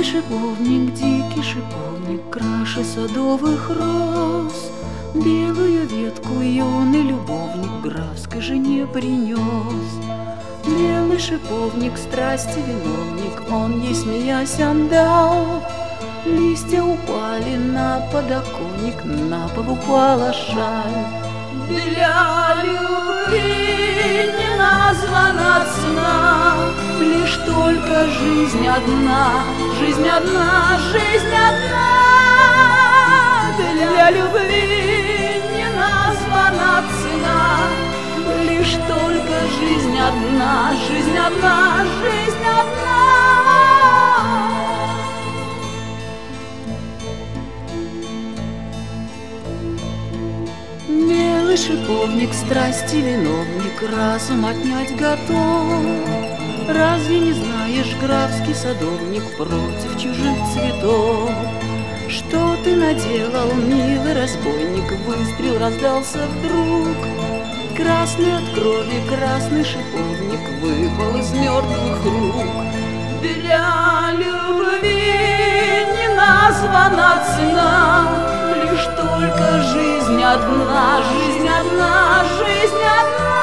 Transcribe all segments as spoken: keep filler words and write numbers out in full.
шиповник, дикий шиповник, краше садовых роз. Белую ветку юный любовник графской жене принес. Белый шиповник, страсти виновник, он ей смеясь отдал. Листья упали на подоконник, на пол упала шаль. Для любви не названа цена, лишь только жизнь одна, жизнь одна, жизнь одна. Для любви не названа цена, лишь только жизнь одна, жизнь одна, жизнь одна. Белый шиповник, страсти виновник, разум отнять готов. Разве не знаешь, графский садовник, против чужих цветов? Что ты наделал, милый разбойник? Выстрел раздался вдруг. Красный от крови, красный шиповник выпал из мертвых рук. Для любви не названа цена, лишь только жизнь одна, жизнь одна, жизнь одна.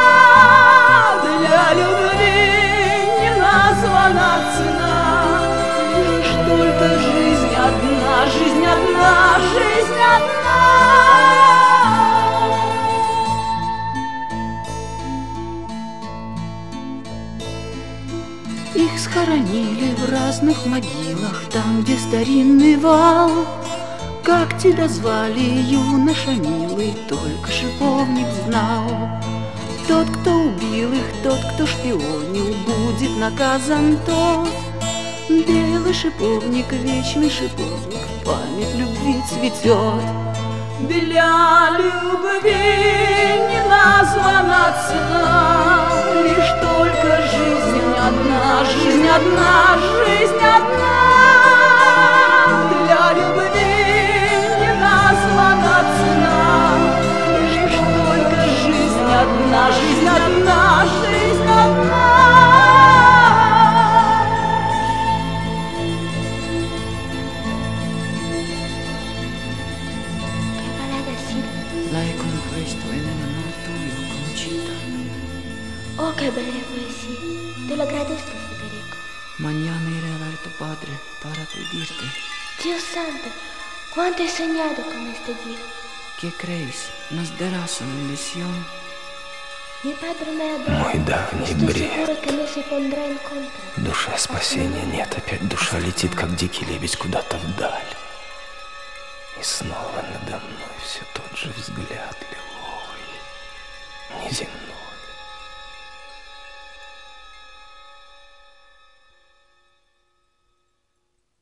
Для любви не названа цена, лишь только жизнь одна, жизнь одна, жизнь одна. Их схоронили в разных могилах, там, где старинный вал. Как тебя звали, юноша милый, только шиповник знал. Тот, кто убил их, тот, кто шпионил, будет наказан тот. Белый шиповник, вечный шиповник, память любви цветет. Для любви не названа цена, лишь только жизнь одна, жизнь одна, жизнь одна. Для любви не названа цена, лишь только жизнь одна, жизнь одна, жизнь одна. Laico in questo e nella tuyo, Conchita. Oh, che belle poesie. Te lo agradezco, Federico. Mañana iré a ver a tu padre para pedirte. Dios santo, cuánto he soñado con este día. ¿Qué crees? ¿Nos darás una lección? Mi padre me adora. Мой давний Estoy бред. seguro que no se pondrá en contra. В душе спасения нет, опять душа летит, как дикий лебедь, куда-то вдаль. И снова надо мной все тот же взгляд лиловый, неземной.